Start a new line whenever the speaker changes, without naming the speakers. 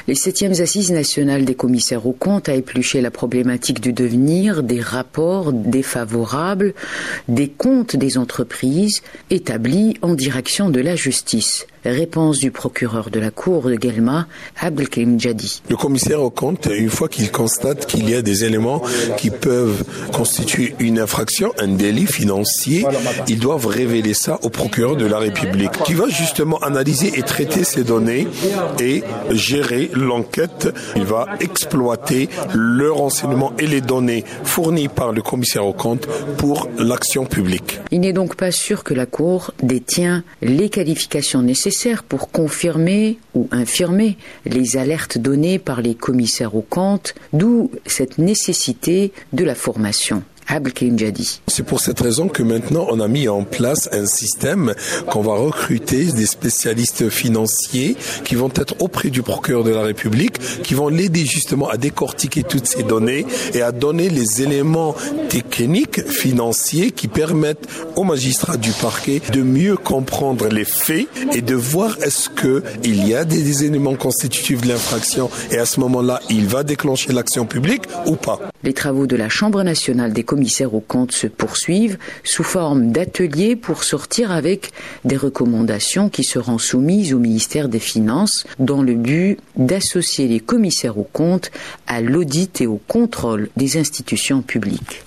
Les 7e Assises nationales des commissaires aux comptes a épluché la problématique du devenir des rapports défavorables des comptes des entreprises établis en direction de la justice. Réponse du procureur de la Cour de Guelma, Abdelkarim Djadi.
Le commissaire aux comptes, une fois qu'il constate qu'il y a des éléments qui peuvent constituer une infraction, un délit financier, ils doivent révéler ça au procureur de la République, qui va justement analyser et traiter ces données et gérer l'enquête. Il va exploiter le renseignement et les données fournies par le commissaire aux comptes pour l'action publique.
Il n'est donc pas sûr que la Cour détient les qualifications nécessaires pour confirmer ou infirmer les alertes données par les commissaires aux comptes, d'où cette nécessité de la formation. Abdelkarim Djadi.
C'est pour cette raison que maintenant on a mis en place un système qu'on va recruter des spécialistes financiers qui vont être auprès du procureur de la République, qui vont l'aider justement à décortiquer toutes ces données et à donner les éléments techniques financiers qui permettent aux magistrats du parquet de mieux comprendre les faits et de voir est-ce qu'il y a des éléments constitutifs de l'infraction et à ce moment-là il va déclencher l'action publique ou pas.
Les travaux de la Chambre nationale des commissaires aux comptes se poursuivent sous forme d'ateliers pour sortir avec des recommandations qui seront soumises au ministère des Finances dans le but d'associer les commissaires aux comptes à l'audit et au contrôle des institutions publiques.